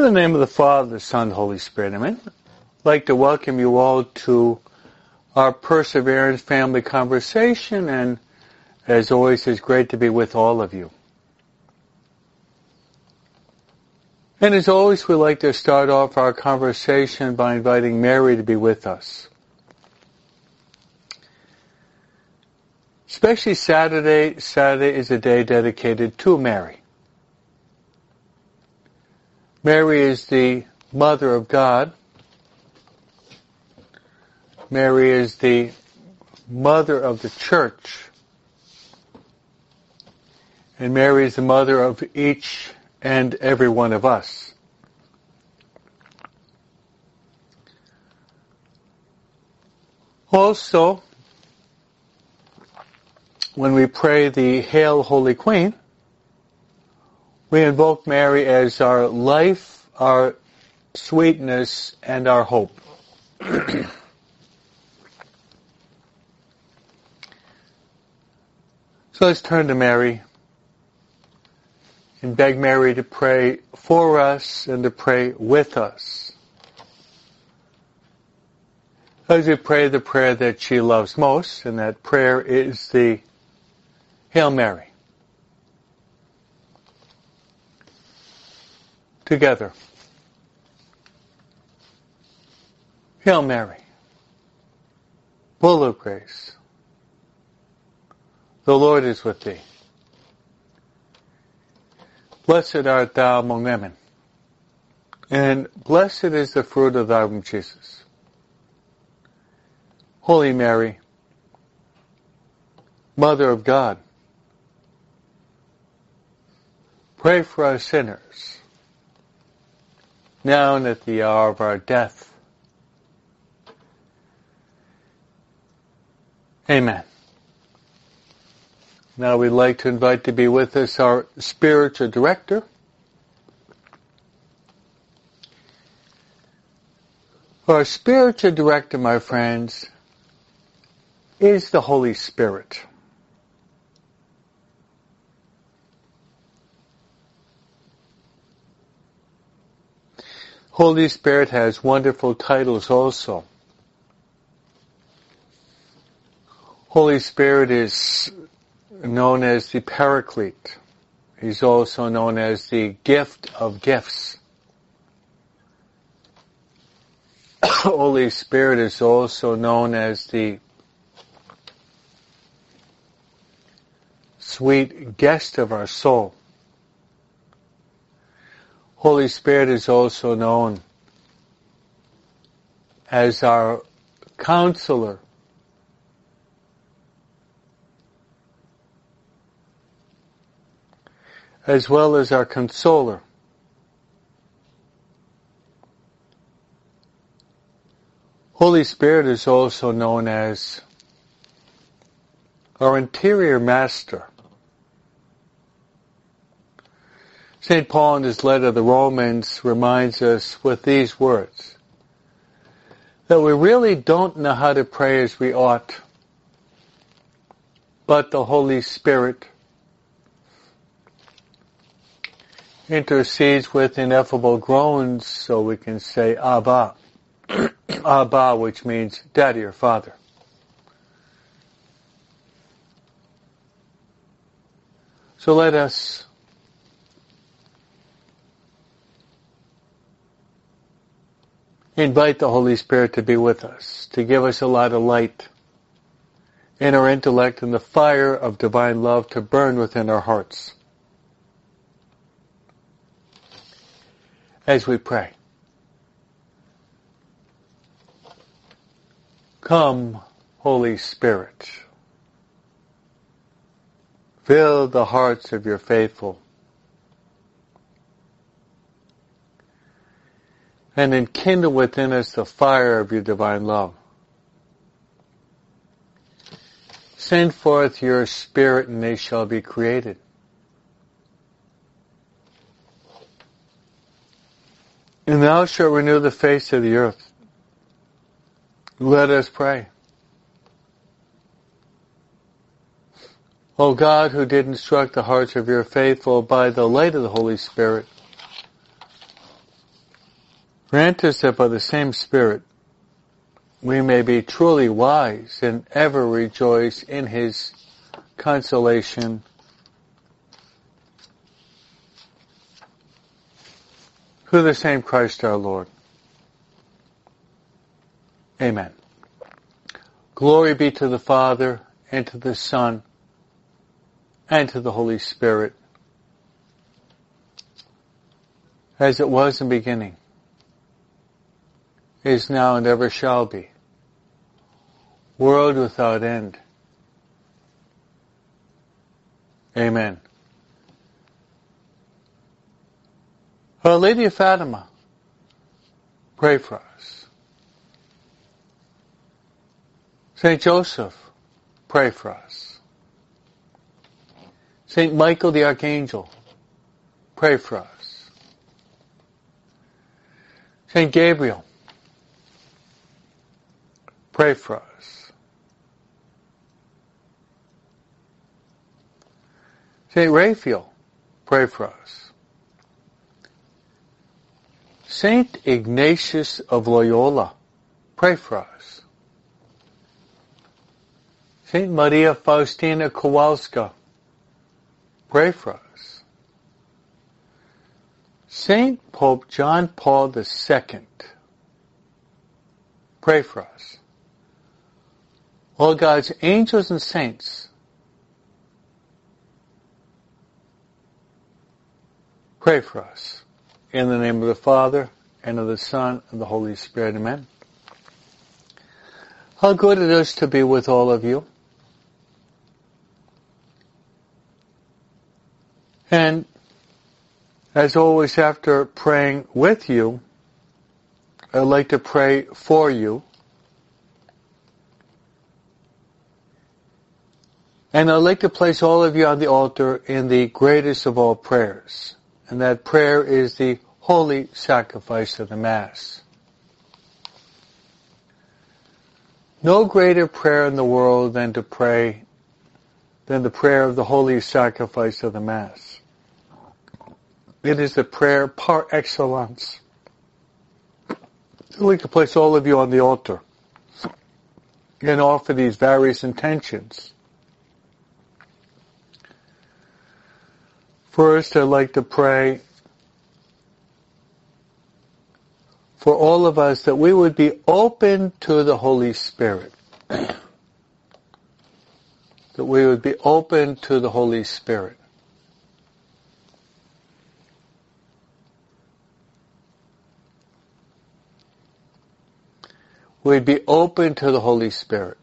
the name of the Father, the Son, the Holy Spirit, amen. I'd like to welcome you all to our Perseverance Family Conversation, and as always, it's great to be with all of you. And as always, we like to start off our conversation by inviting Mary to be with us. Especially Saturday. Saturday is a day dedicated to Mary. Mary is the Mother of God. Mary is the Mother of the Church. And Mary is the Mother of each and every one of us. Also, when we pray the Hail, Holy Queen, we invoke Mary as our life, our sweetness, and our hope. So let's turn to Mary and beg Mary to pray for us and to pray with us, as we pray the prayer that she loves most, and that prayer is the Hail Mary. Together. Hail Mary, full of grace. The Lord is with thee. Blessed art thou among women, and blessed is the fruit of thy womb, Jesus. Holy Mary, Mother of God, pray for us sinners, now and at the hour of our death. Amen. Now we'd like to invite to be with us our spiritual director. Our spiritual director, my friends, is the Holy Spirit. Holy Spirit has wonderful titles also. Holy Spirit is known as the Paraclete. He's also known as the gift of gifts. Holy Spirit is also known as the sweet guest of our soul. Holy Spirit is also known as our counselor. As well as our consoler. Holy Spirit is also known as our interior master. St. Paul in his letter to the Romans reminds us with these words, that we really don't know how to pray as we ought, but the Holy Spirit intercedes with ineffable groans so we can say Abba. Abba, which means Daddy or Father. So let us invite the Holy Spirit to be with us, to give us a lot of light in our intellect and the fire of divine love to burn within our hearts. As we pray. Come, Holy Spirit. Fill the hearts of your faithful and enkindle within us the fire of your divine love. Send forth your Spirit and they shall be created. And thou shalt renew the face of the earth. Let us pray. O God, who did instruct the hearts of your faithful by the light of the Holy Spirit, Grant us that by the same Spirit we may be truly wise and ever rejoice in His consolation. Through the same Christ our Lord. Amen. Glory be to the Father, and to the Son, and to the Holy Spirit, as it was in the beginning, is now, and ever shall be, world without end. Amen. Our Lady of Fatima, pray for us. Saint Joseph, pray for us. Saint Michael the Archangel, pray for us. Saint Gabriel, pray for us. Saint Raphael, pray for us. Saint Ignatius of Loyola, pray for us. Saint Maria Faustina Kowalska, pray for us. Saint Pope John Paul II, pray for us. All God's angels and saints, pray for us. In the name of the Father, and of the Son, and the Holy Spirit. Amen. How good it is to be with all of you. And as always, after praying with you, I'd like to pray for you. And I'd like to place all of you on the altar in the greatest of all prayers. And that prayer is the holy sacrifice of the Mass. No greater prayer in the world than the prayer of the holy sacrifice of the Mass. It is the prayer par excellence. I'd like to place all of you on the altar and offer these various intentions. First, I'd like to pray for all of us that we would be open to the Holy Spirit. That we would be open to the Holy Spirit. We'd be open to the Holy Spirit.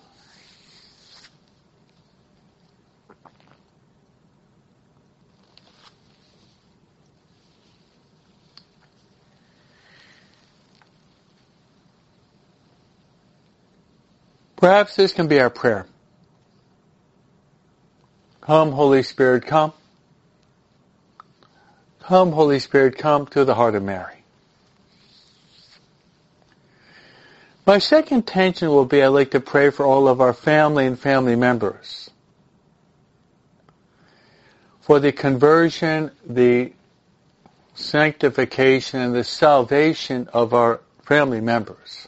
Perhaps this can be our prayer. Come, Holy Spirit, come. Come, Holy Spirit, come to the heart of Mary. My second intention will be I'd like to pray for all of our family and family members. For the conversion, the sanctification, and the salvation of our family members.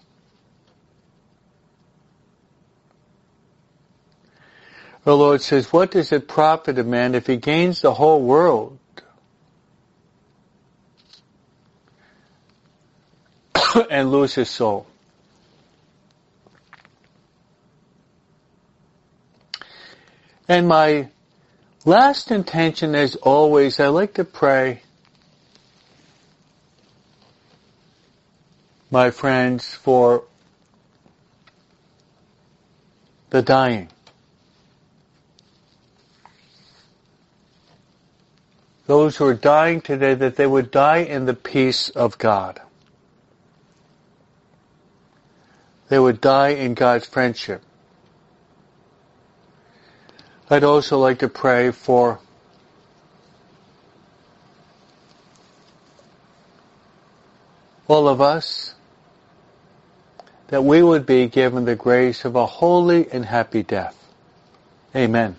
The Lord says, what does it profit a man if he gains the whole world and lose his soul? And my last intention, as always, I like to pray, my friends, for the dying. Those who are dying today, that they would die in the peace of God. They would die in God's friendship. I'd also like to pray for all of us, that we would be given the grace of a holy and happy death. Amen.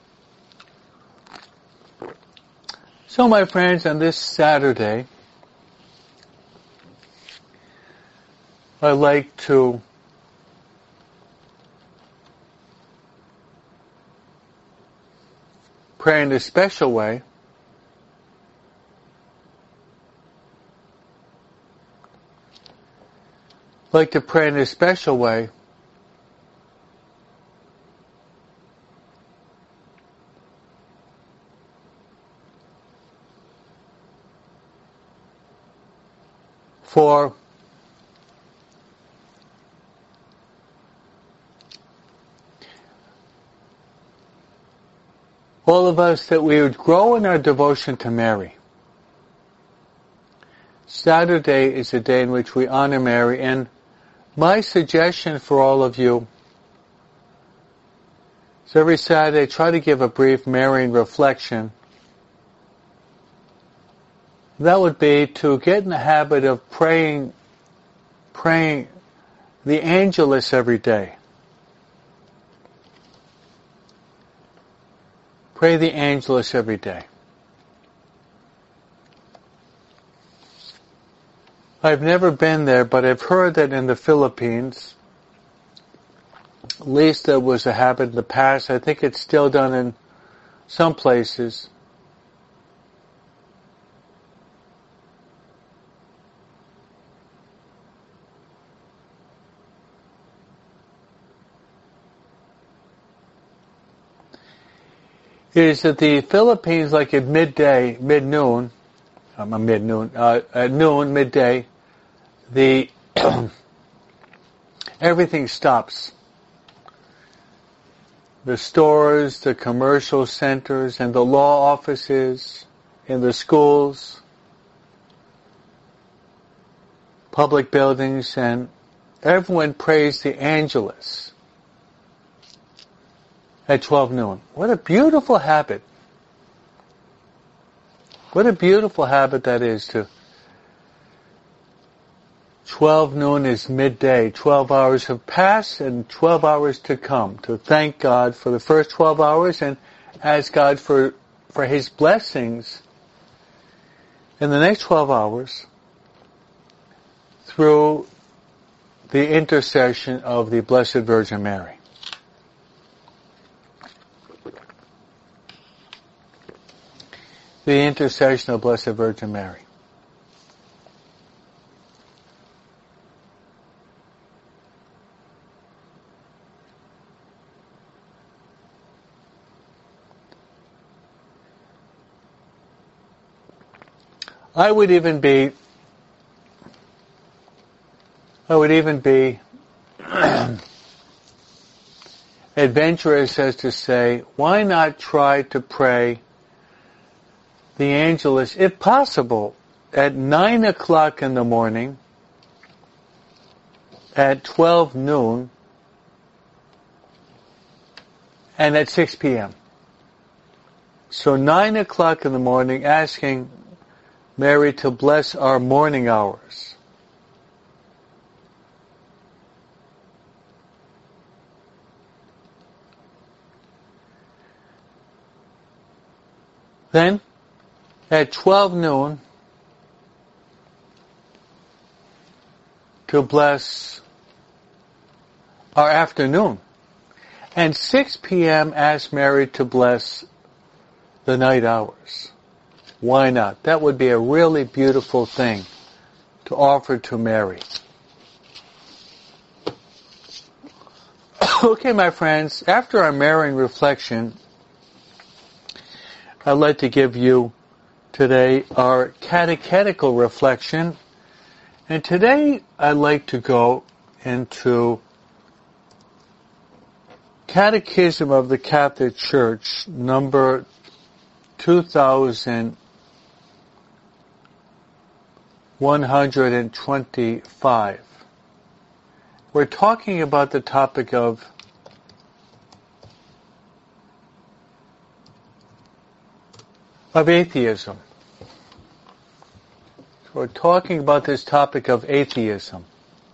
So, my friends, on this Saturday, I like to pray in a special way. I like to pray in a special way for all of us, that we would grow in our devotion to Mary. Saturday is a day in which we honor Mary, and my suggestion for all of you is every Saturday try to give a brief Marian reflection. That would be to get in the habit of praying the Angelus every day. Pray the Angelus every day. I've never been there, but I've heard that in the Philippines, at least there was a habit in the past, I think it's still done in some places, is that the Philippines, like at midday, at noon, midday, everything stops. The stores, the commercial centers, and the law offices, and the schools, public buildings, and everyone prays the Angelus at 12 noon. What a beautiful habit. What a beautiful habit that is. To 12 noon is midday. 12 hours have passed and 12 hours to come. To thank God for the first 12 hours and ask God for His blessings in the next 12 hours through the intercession of the Blessed Virgin Mary. The intercession of Blessed Virgin Mary. I would even be adventurous as to say, why not try to pray the Angelus, if possible, at 9 o'clock in the morning, at 12 noon, and at 6 p.m. So 9 o'clock in the morning, asking Mary to bless our morning hours. Then, at 12 noon, to bless our afternoon. And 6 p.m. ask Mary to bless the night hours. Why not? That would be a really beautiful thing to offer to Mary. Okay, my friends, after our Marian reflection, I'd like to give you today our catechetical reflection. And today I'd like to go into Catechism of the Catholic Church, number 2125. We're talking about the topic of atheism. We're talking about this topic of atheism.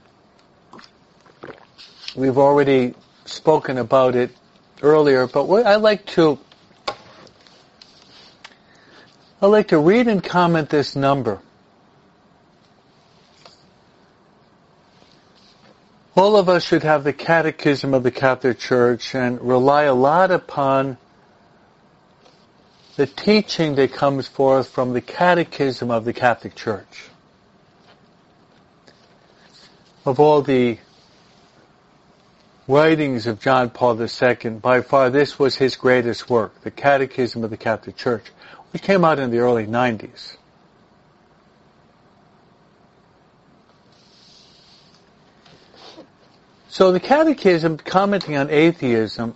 We've already spoken about it earlier, but what I'd like to read and comment this number. All of us should have the Catechism of the Catholic Church and rely a lot upon the teaching that comes forth from the Catechism of the Catholic Church. Of all the writings of John Paul II, by far this was his greatest work, the Catechism of the Catholic Church, which came out in the early 90s. So the Catechism, commenting on atheism,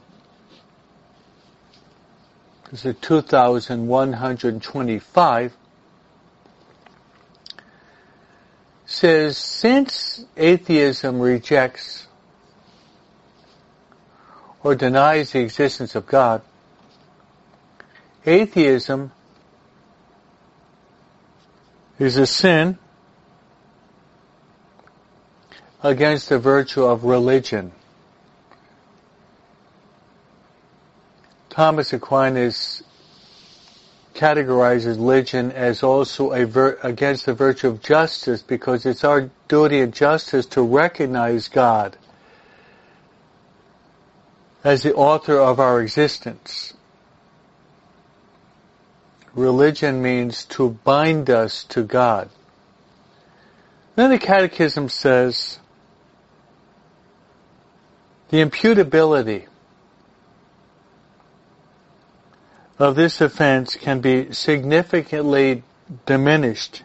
this is 2125, says, since atheism rejects or denies the existence of God, atheism is a sin against the virtue of religion. Thomas Aquinas categorizes religion as also against the virtue of justice, because it's our duty and justice to recognize God as the author of our existence. Religion means to bind us to God. Then the Catechism says, the imputability of this offense can be significantly diminished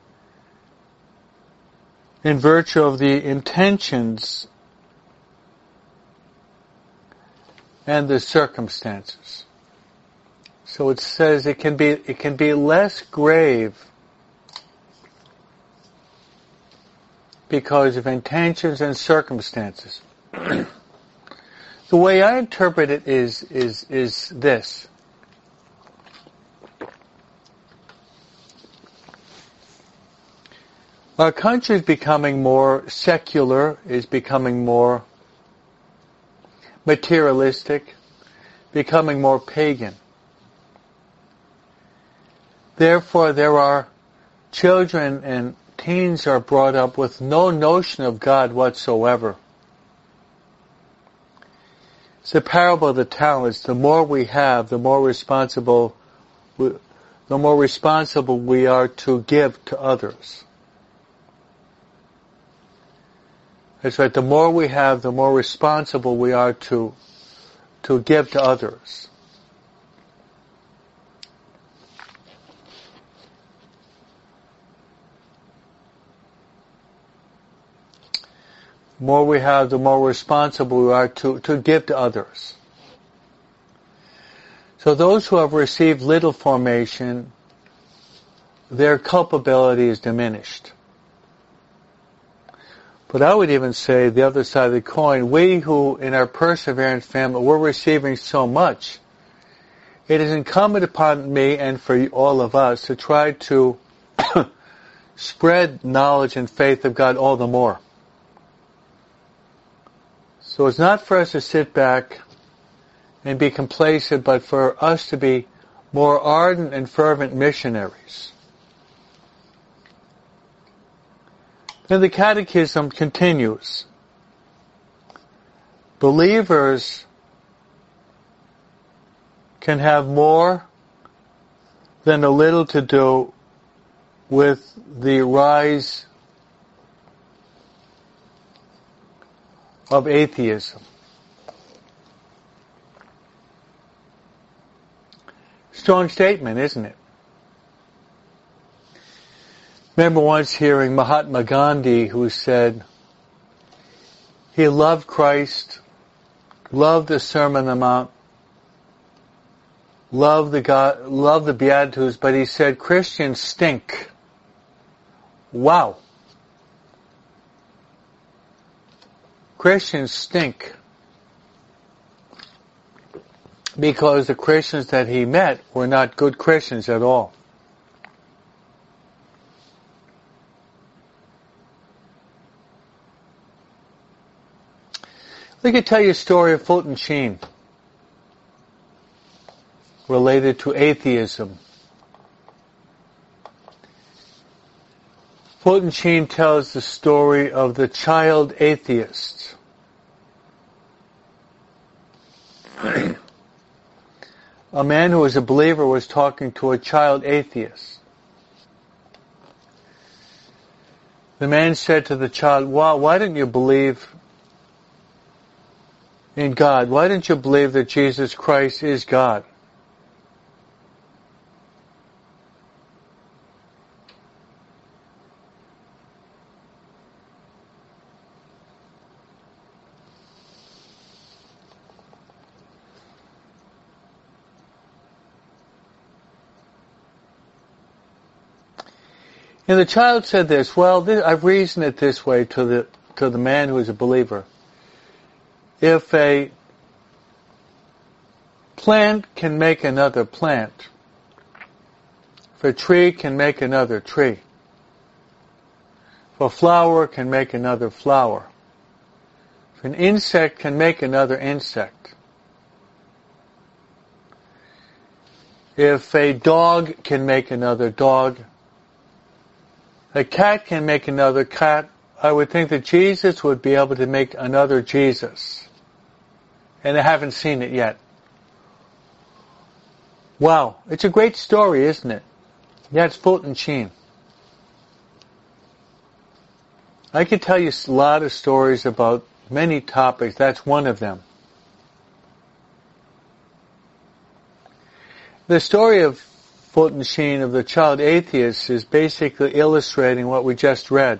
in virtue of the intentions and the circumstances. So it says it can be less grave because of intentions and circumstances. The way I interpret it is this. Our country is becoming more secular, is becoming more materialistic, becoming more pagan. Therefore, there are children and teens are brought up with no notion of God whatsoever. It's the parable of the talents. The more we have, the more responsible we are to give to others. That's right. The more we have, the more responsible we are to give to others. The more we have, the more responsible we are to give to others. So those who have received little formation, their culpability is diminished. But I would even say the other side of the coin, we who in our perseverance family, we're receiving so much, it is incumbent upon me and for all of us to try to spread knowledge and faith of God all the more. So it's not for us to sit back and be complacent, but for us to be more ardent and fervent missionaries. Then the Catechism continues. Believers can have more than a little to do with the rise of atheism. Strong statement, isn't it? Remember once hearing Mahatma Gandhi, who said he loved Christ, loved the Sermon on the Mount, loved the Beatitudes, but he said Christians stink. Wow. Christians stink. Because the Christians that he met were not good Christians at all. Let me tell you a story of Fulton Sheen related to atheism. Fulton Sheen tells the story of the child atheist. A man who was a believer was talking to a child atheist. The man said to the child, "Wow, why didn't you believe in God? Why didn't you believe that Jesus Christ is God?" And the child said this, I've reasoned it this way to the man who is a believer. If a plant can make another plant, if a tree can make another tree, if a flower can make another flower, if an insect can make another insect, if a dog can make another dog, a cat can make another cat, I would think that Jesus would be able to make another Jesus. And I haven't seen it yet. Wow, it's a great story, isn't it? Yeah, it's Fulton Sheen. I could tell you a lot of stories about many topics. That's one of them. The story of Fulton Sheen of the child atheist is basically illustrating what we just read.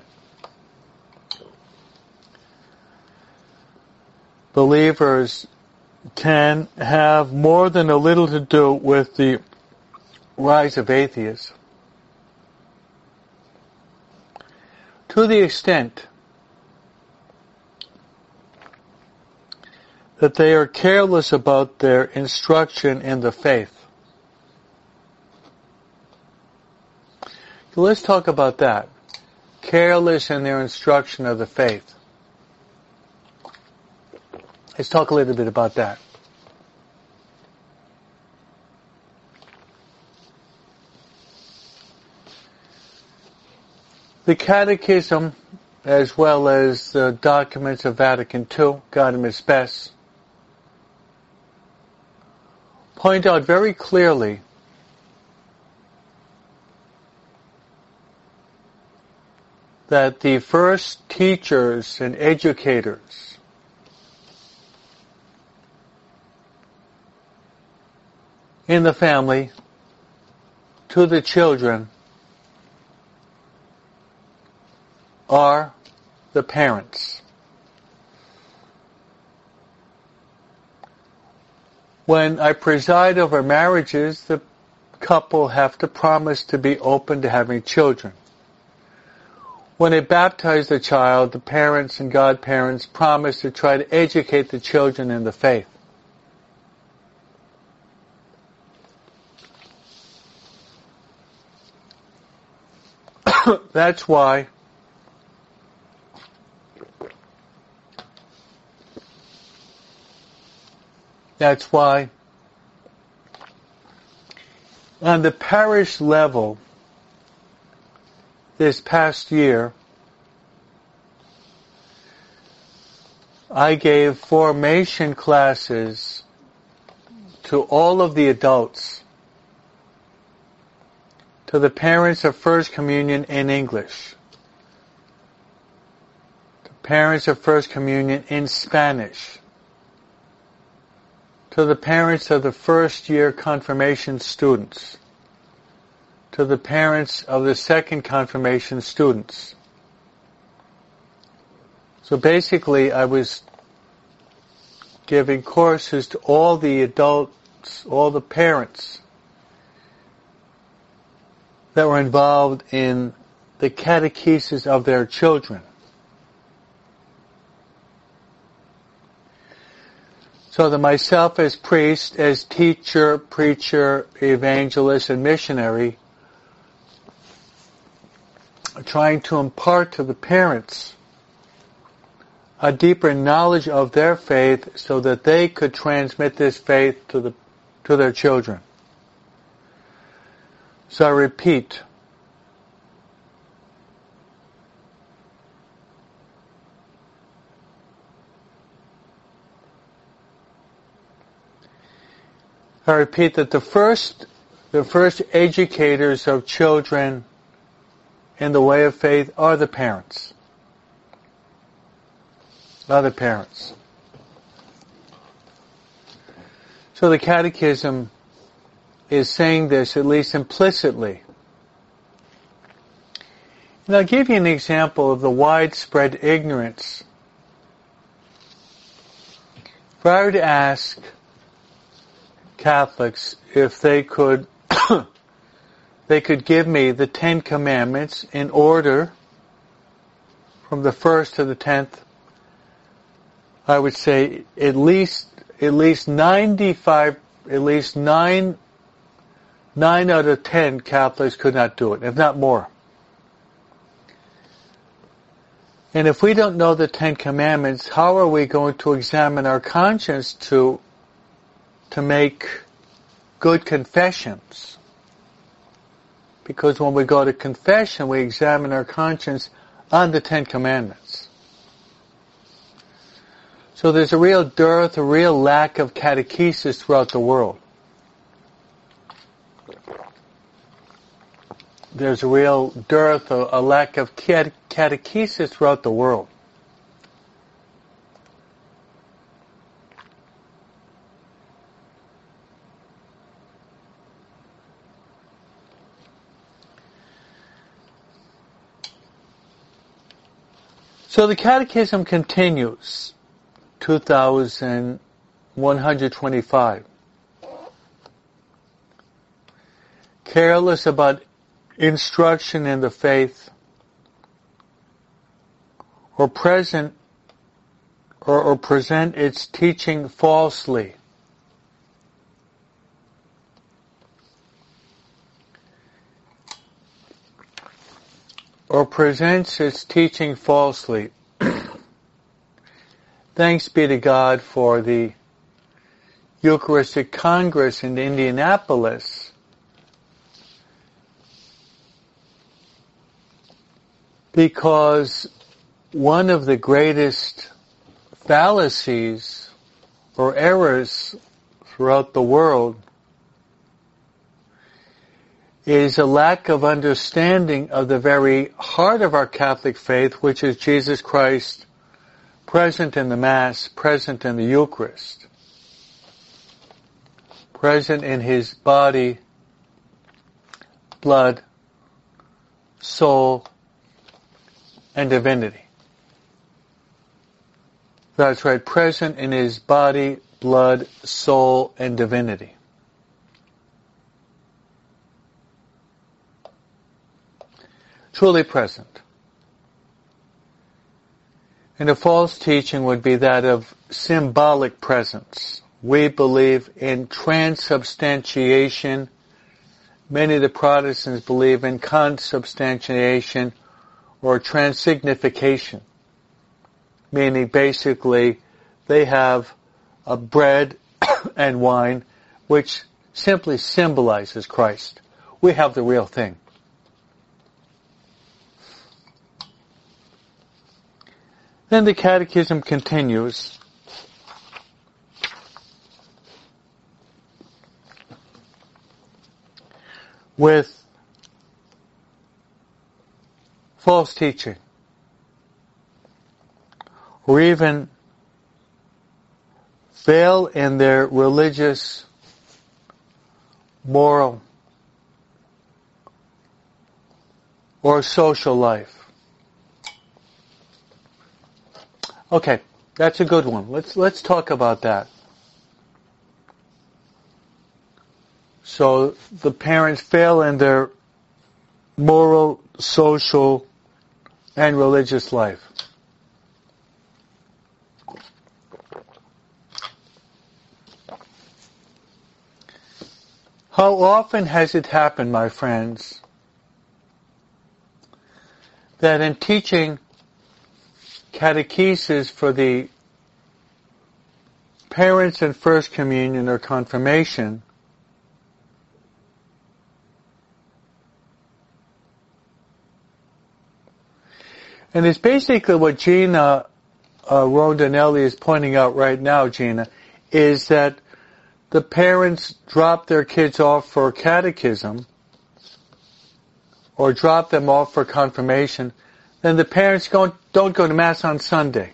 Believers can have more than a little to do with the rise of atheism. To the extent that they are careless about their instruction in the faith. So let's talk about that. Careless in their instruction of the faith. Let's talk a little bit about that. The Catechism, as well as the documents of Vatican II, Gaudium et Spes, point out very clearly that the first teachers and educators in the family to the children are the parents. When I preside over marriages, the couple have to promise to be open to having children. When they baptize the child, the parents and godparents promise to try to educate the children in the faith. That's why on the parish level this past year, I gave formation classes to all of the adults, to the parents of First Communion in English, to parents of First Communion in Spanish, to the parents of the first year confirmation students, to the parents of the second confirmation students. So basically, I was giving courses to all the adults, all the parents that were involved in the catechesis of their children. So that myself as priest, as teacher, preacher, evangelist, and missionary, trying to impart to the parents a deeper knowledge of their faith so that they could transmit this faith to their children. So I repeat, I repeat that the first educators of children in the way of faith are the parents. Are the parents. So the Catechism is saying this, at least implicitly. And I'll give you an example of the widespread ignorance. If I were to ask Catholics if they could give me the 10 Commandments in order from the 1st to the 10th, I would say at least 95, at least 9 out of 10 Catholics could not do it, if not more. And if we don't know the 10 Commandments, how are we going to examine our conscience to make good confessions? Because when we go to confession, we examine our conscience on the 10 Commandments. So there's a real dearth, a real lack of catechesis throughout the world. There's a real dearth, a lack of catechesis throughout the world. So the Catechism continues, 2125. Careless about instruction in the faith, or present or present its teaching falsely. Or presents its teaching falsely. Thanks be to God for the Eucharistic Congress in Indianapolis, because one of the greatest fallacies or errors throughout the world is a lack of understanding of the very heart of our Catholic faith, which is Jesus Christ present in the Mass, present in the Eucharist, present in His body, blood, soul, and divinity. That's right, present in His body, blood, soul, and divinity. Truly present. And a false teaching would be that of symbolic presence. We believe in transubstantiation. Many of the Protestants believe in consubstantiation or transsignification, meaning basically they have a bread and wine which simply symbolizes Christ. We have the real thing. Then the Catechism continues with false teaching, or even fail in their religious, moral, or social life. Okay, that's a good one. Let's talk about that. So the parents fail in their moral, social, and religious life. How often has it happened, my friends, that in teaching catechesis for the parents in First Communion or Confirmation, and it's basically what Gina Rondinelli is pointing out right now, Gina, is that the parents drop their kids off for catechism or drop them off for confirmation, then the parents don't go to Mass on Sunday.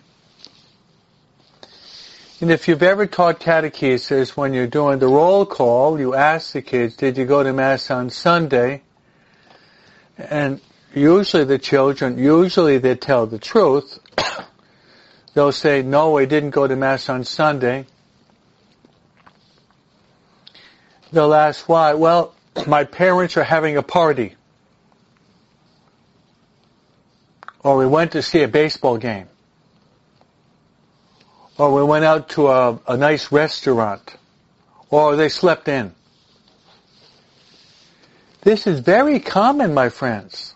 And if you've ever taught catechesis, when you're doing the roll call, you ask the kids, did you go to Mass on Sunday? And usually the children, they tell the truth. They'll say, no, I didn't go to Mass on Sunday. They'll ask why. Well, my parents are having a party. Or we went to see a baseball game. Or we went out to a nice restaurant. Or they slept in. This is very common, my friends.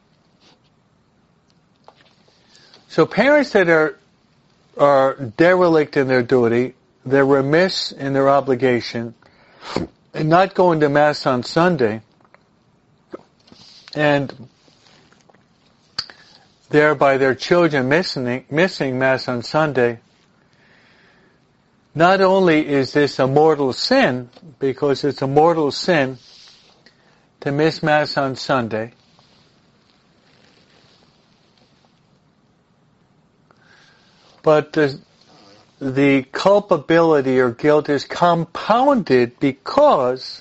So parents that are derelict in their duty, they're remiss in their obligation, and not going to Mass on Sunday, and thereby their children missing Mass on Sunday, not only is this a mortal sin, because it's a mortal sin to miss Mass on Sunday, but the culpability or guilt is compounded because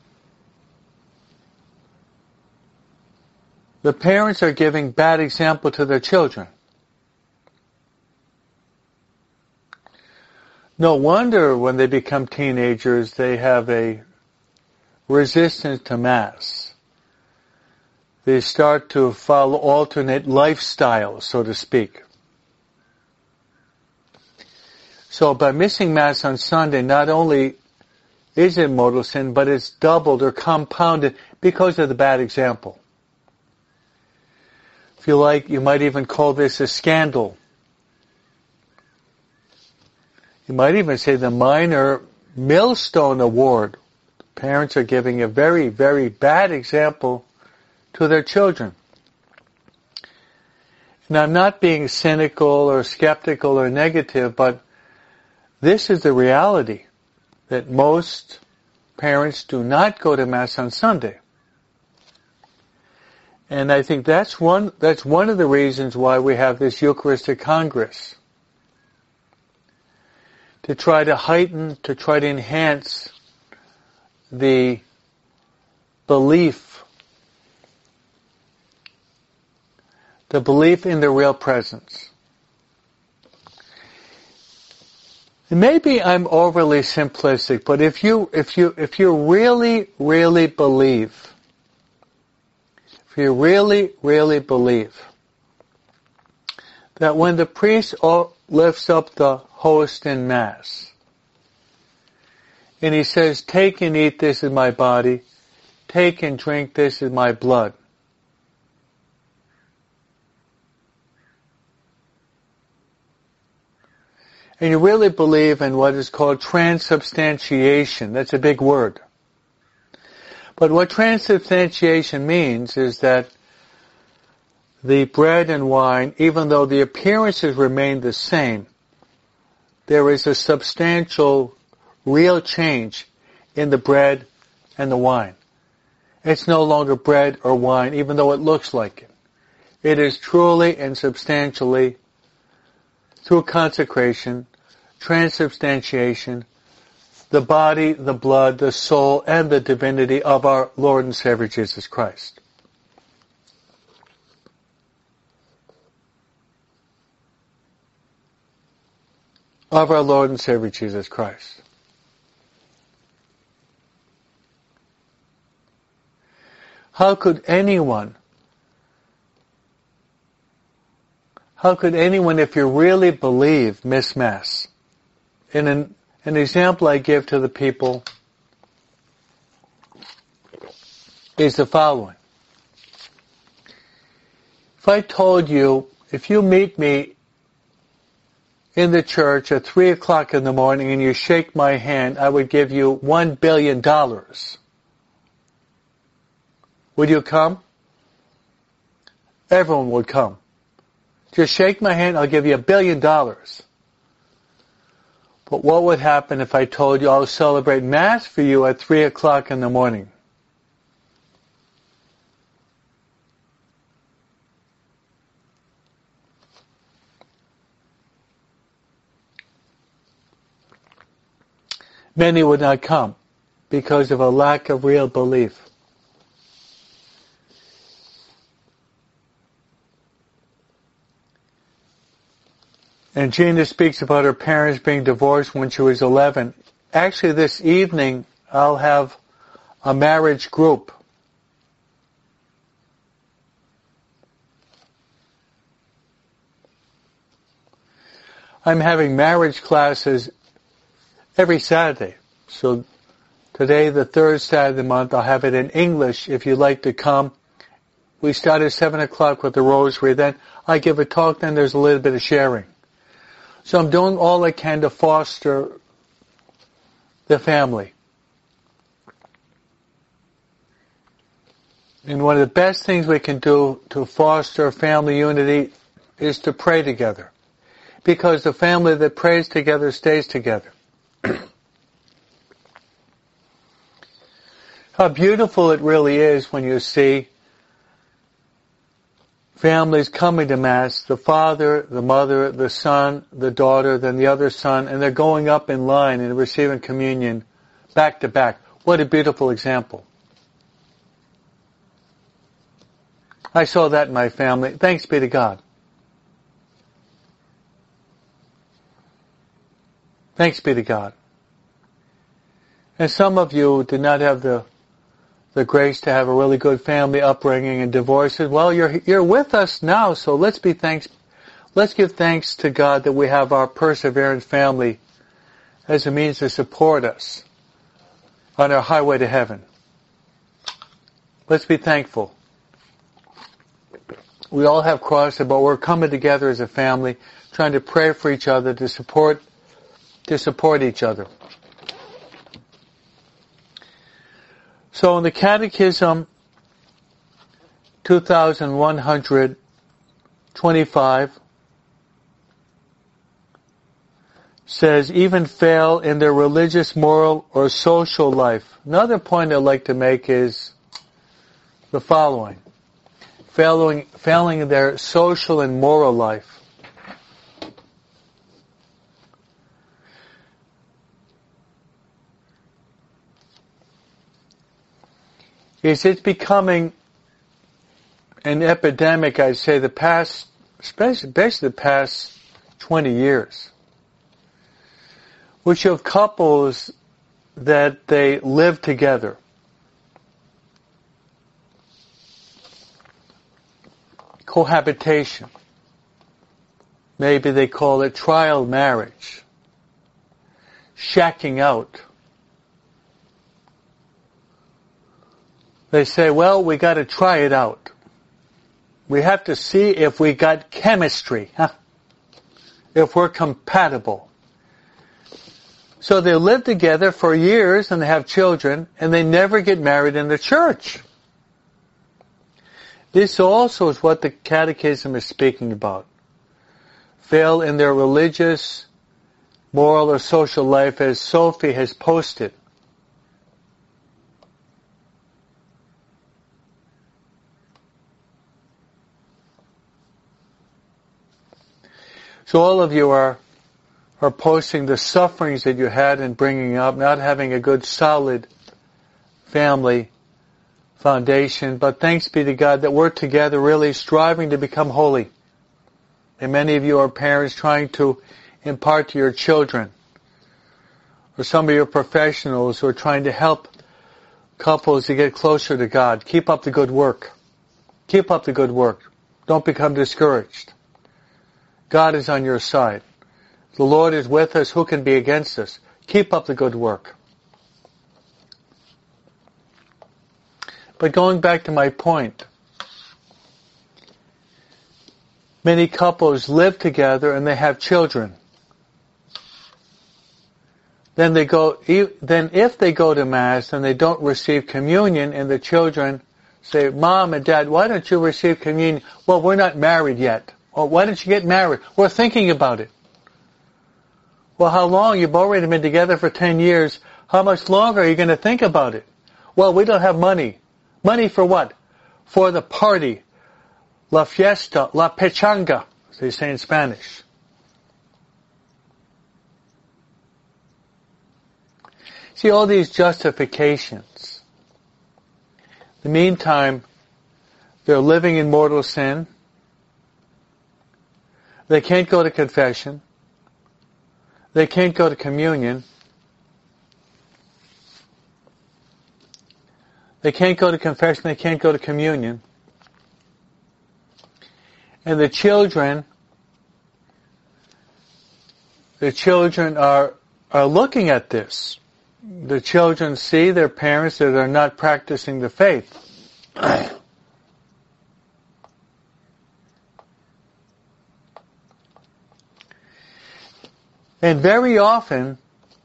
the parents are giving bad example to their children. No wonder when they become teenagers they have a resistance to Mass. They start to follow alternate lifestyles, so to speak. So by missing Mass on Sunday, not only is it mortal sin, but it's doubled or compounded because of the bad example. If you like, you might even call this a scandal. You might even say the minor millstone award. Parents are giving a very, very bad example to their children. And I'm not being cynical or skeptical or negative, but this is the reality, that most parents do not go to Mass on Sunday. And I think that's one of the reasons why we have this Eucharistic Congress. To try to heighten, to try to enhance the belief in the real presence. Maybe I'm overly simplistic, but if you really, really believe, that when the priest lifts up the host in Mass, and he says, take and eat, this is my body, take and drink, this is my blood, and you really believe in what is called transubstantiation. That's a big word. But what transubstantiation means is that the bread and wine, even though the appearances remain the same, there is a substantial, real change in the bread and the wine. It's no longer bread or wine, even though it looks like it. It is truly and substantially, through consecration, transubstantiation, the body, the blood, the soul, and the divinity of our Lord and Savior Jesus Christ. Of our Lord and Savior Jesus Christ. How could anyone, if you really believe, miss Mass? In an example I give to the people is the following. If I told you, if you meet me in the church at 3 o'clock in the morning and you shake my hand, I would give you $1 billion. Would you come? Everyone would come. Just shake my hand, I'll give you $1 billion. But what would happen if I told you I'll celebrate Mass for you at 3 o'clock in the morning? Many would not come because of a lack of real belief. And Gina speaks about her parents being divorced when she was 11. Actually, this evening, I'll have a marriage group. I'm having marriage classes every Saturday. So today, the third Saturday of the month, I'll have it in English if you'd like to come. We start at 7 o'clock with the rosary. Then I give a talk. Then there's a little bit of sharing. So I'm doing all I can to foster the family. And one of the best things we can do to foster family unity is to pray together. Because the family that prays together stays together. How beautiful it really is when you see families coming to Mass, the father, the mother, the son, the daughter, then the other son, and they're going up in line and receiving communion back to back. What a beautiful example. I saw that in my family. Thanks be to God. Thanks be to God. And some of you did not have the grace to have a really good family upbringing and divorces. Well, you're with us now, so let's give thanks to God that we have our perseverant family as a means to support us on our highway to heaven. Let's be thankful. We all have crosses, but we're coming together as a family, trying to pray for each other, to support each other. So in the Catechism 2125 says, even fail in their religious, moral, or social life. Another point I'd like to make is the following. Failing in their social and moral life. It's becoming an epidemic, I'd say, especially the past 20 years, which of couples that they live together. Cohabitation. Maybe they call it trial marriage. Shacking out. They say, well, we got to try it out. We have to see if we got chemistry, if we're compatible. So they live together for years and they have children and they never get married in the church. This also is what the Catechism is speaking about. Fail in their religious, moral, or social life, as Sophie has posted. So all of you are posting the sufferings that you had in bringing up, not having a good, solid family foundation. But thanks be to God that we're together really striving to become holy. And many of you are parents trying to impart to your children. Or some of your professionals who are trying to help couples to get closer to God. Keep up the good work. Keep up the good work. Don't become discouraged. God is on your side. The Lord is with us. Who can be against us? Keep up the good work. But going back to my point, many couples live together and they have children. Then if they go to Mass and they don't receive communion, and the children say, Mom and Dad, why don't you receive communion? Well, we're not married yet. Or why don't you get married? We're thinking about it. Well, how long? You've already been together for 10 years. How much longer are you going to think about it? Well, we don't have money. Money for what? For the party. La fiesta, la pechanga, as they say in Spanish. See, all these justifications. In the meantime, they're living in mortal sin. They can't go to confession. They can't go to communion. They can't go to confession. They can't go to communion. And the children are looking at this. The children see their parents that are not practicing the faith. And very often,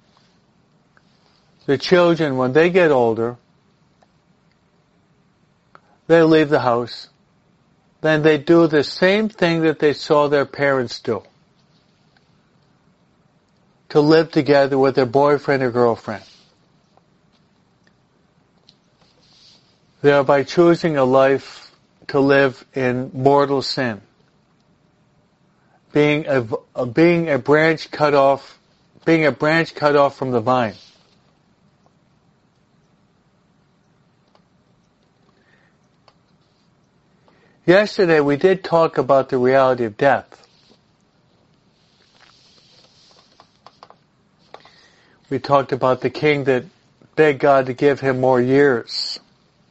the children, when they get older, they leave the house. Then they do the same thing that they saw their parents do. To live together with their boyfriend or girlfriend. Thereby choosing a life to live in mortal sin. Being a branch cut off from the vine. Yesterday we did talk about the reality of death. We talked about the king that begged God to give him more years.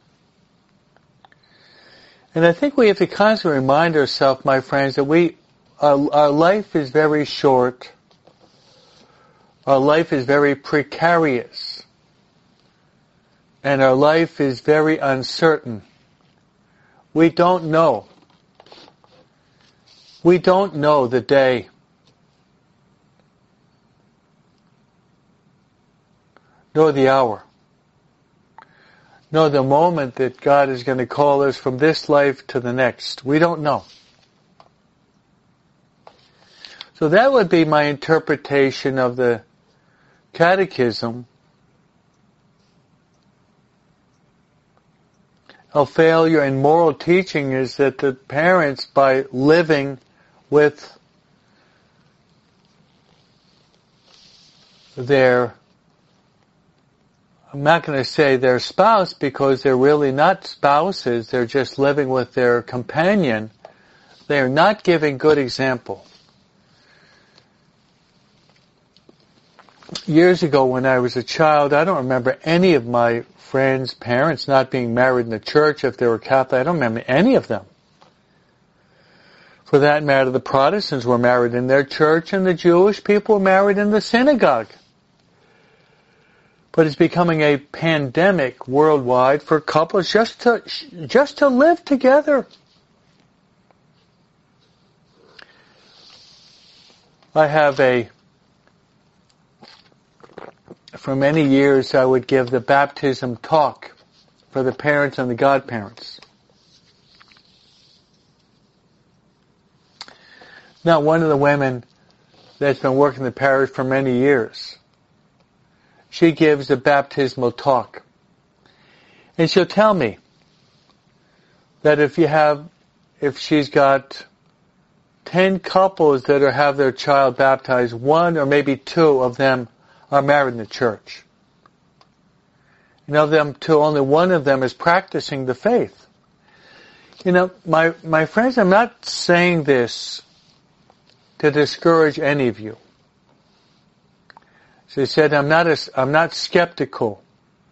And I think we have to constantly remind ourselves, my friends, that our life is very short. Our life is very precarious. And our life is very uncertain. We don't know. We don't know the day. Nor the hour. Nor the moment that God is going to call us from this life to the next. We don't know. So that would be my interpretation of the Catechism. A failure in moral teaching is that the parents, by living with their, I'm not going to say their spouse because they're really not spouses, they're just living with their companion, they are not giving good example. Years ago when I was a child, I don't remember any of my friends' parents not being married in the church if they were Catholic. I don't remember any of them. For that matter, the Protestants were married in their church and the Jewish people were married in the synagogue. But it's becoming a pandemic worldwide for couples just to live together. I have for many years I would give the baptism talk for the parents and the godparents. Now, one of the women that's been working in the parish for many years, she gives a baptismal talk. And she'll tell me that if she's got 10 couples that have their child baptized, one or maybe two of them are married in the church. And of them two, only one of them is practicing the faith. You know, my friends, I'm not saying this to discourage any of you. She said, I'm not skeptical.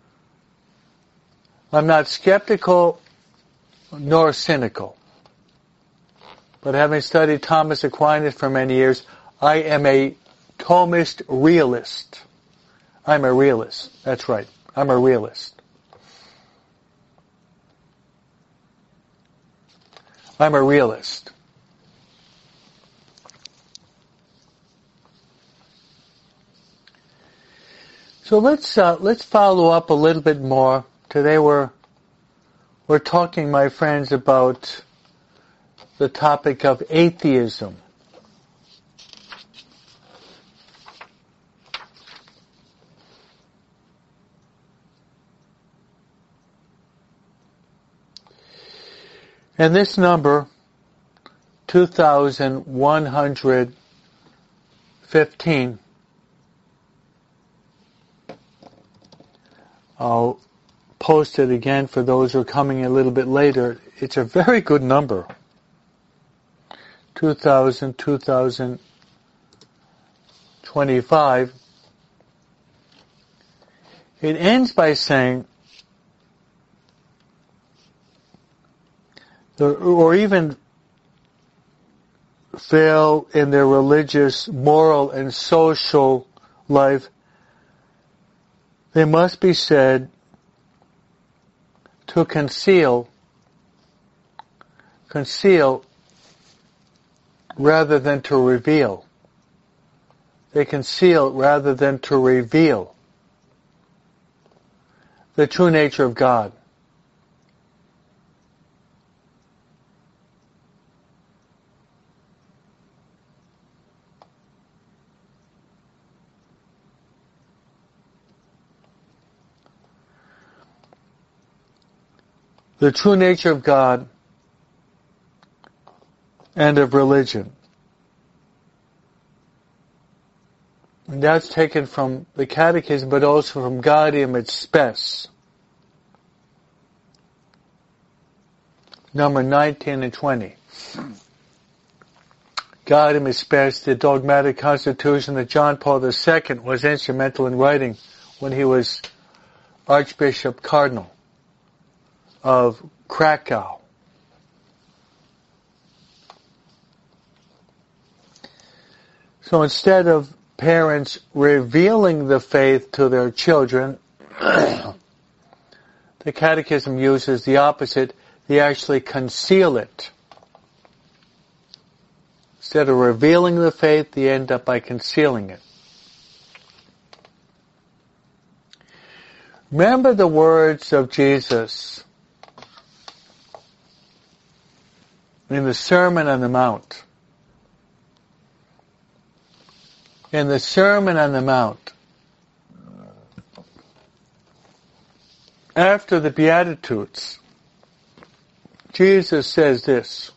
I'm not skeptical nor cynical. But having studied Thomas Aquinas for many years, I am a Thomist realist. I'm a realist. That's right. I'm a realist. I'm a realist. So let's follow up a little bit more. Today we're talking, my friends, about the topic of atheism. And this number, 2115, I'll post it again for those who are coming a little bit later. It's a very good number. 2025. It ends by saying, or even fail in their religious, moral, and social life, they must be said to conceal rather than to reveal. They conceal rather than to reveal the true nature of God. The true nature of God and of religion. And that's taken from the Catechism, but also from Gaudium et Spes, number 19 and 20. Gaudium et Spes, the dogmatic constitution that John Paul II was instrumental in writing when he was Archbishop Cardinal of Krakow. So instead of parents revealing the faith to their children, the Catechism uses the opposite. They actually conceal it. Instead of revealing the faith, they end up by concealing it. Remember the words of Jesus in the Sermon on the Mount. In the Sermon on the Mount, after the Beatitudes, Jesus says this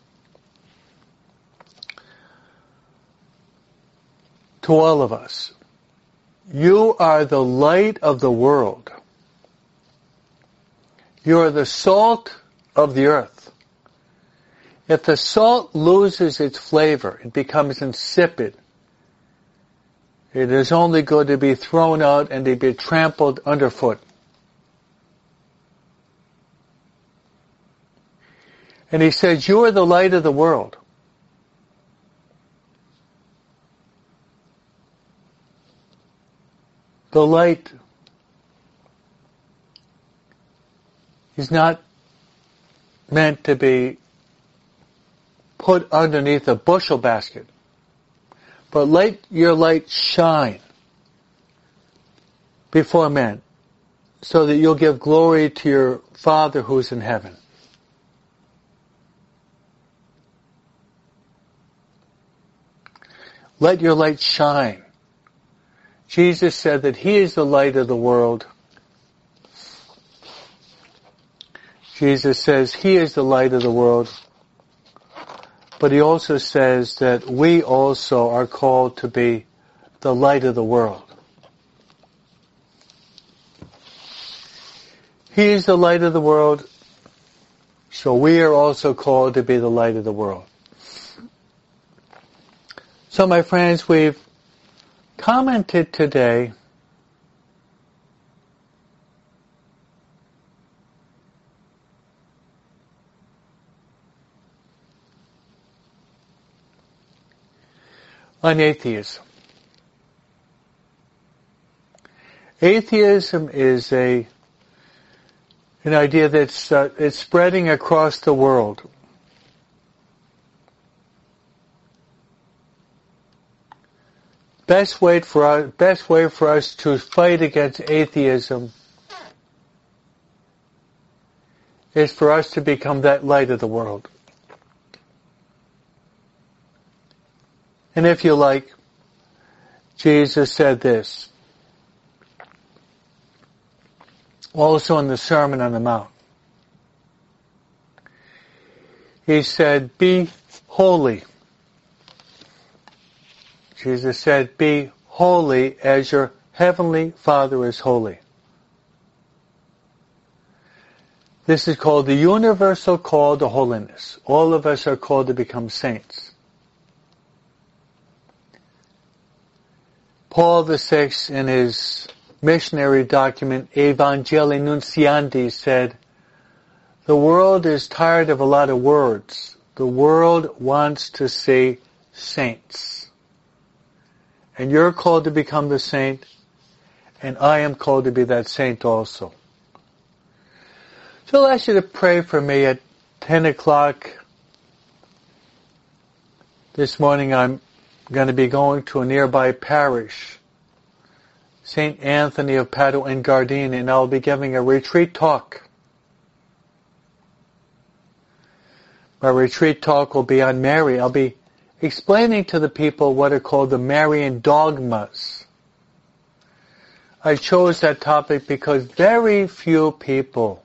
to all of us: you are the light of the world. You are the salt of the earth. If the salt loses its flavor, it becomes insipid. It is only good to be thrown out and to be trampled underfoot. And he says, you are the light of the world. The light is not meant to be put underneath a bushel basket, but let your light shine before men, so that you'll give glory to your Father who's in heaven. Let your light shine. Jesus said that He is the light of the world. Jesus says He is the light of the world. But He also says that we also are called to be the light of the world. He is the light of the world, so we are also called to be the light of the world. So my friends, we've commented today on atheism. Atheism is an idea that's it's spreading across the world. Best way for us to fight against atheism is for us to become that light of the world. And if you like, Jesus said this, also in the Sermon on the Mount. He said, be holy. Jesus said, be holy as your heavenly Father is holy. This is called the universal call to holiness. All of us are called to become saints. Paul VI, in his missionary document, Evangelii Nuntiandi, said, the world is tired of a lot of words. The world wants to see saints. And you're called to become the saint, and I am called to be that saint also. So I'll ask you to pray for me at 10 o'clock. This morning I'm going to be going to a nearby parish, St. Anthony of Padua and Gardena, and I'll be giving a retreat talk. My retreat talk will be on Mary. I'll be explaining to the people what are called the Marian dogmas. I chose that topic because very few people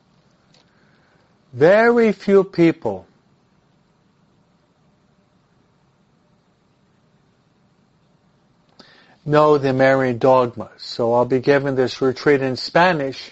know the Marian dogmas. So I'll be giving this retreat in Spanish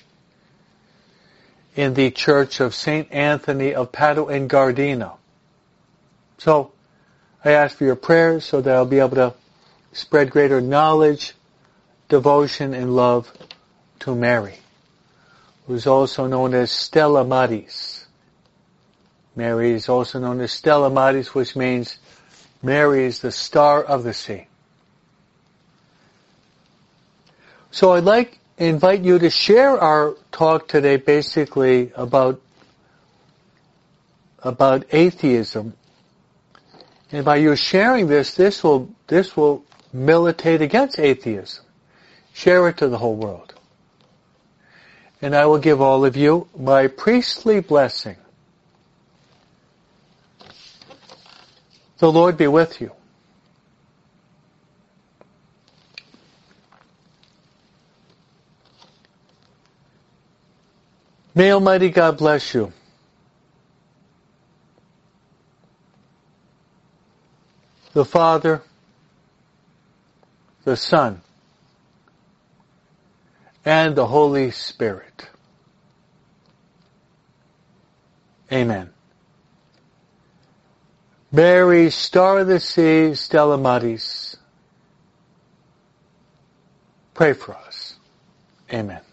in the Church of St. Anthony of Padua and Gardena. So I ask for your prayers so that I'll be able to spread greater knowledge, devotion, and love to Mary, who is also known as Stella Maris. Mary is also known as Stella Maris, which means Mary is the star of the sea. So I'd like to invite you to share our talk today basically about atheism. And by you sharing this will militate against atheism. Share it to the whole world. And I will give all of you my priestly blessing. The Lord be with you. May Almighty God bless you. The Father, the Son, and the Holy Spirit. Amen. Mary, Star of the Sea, Stella Maris, pray for us. Amen.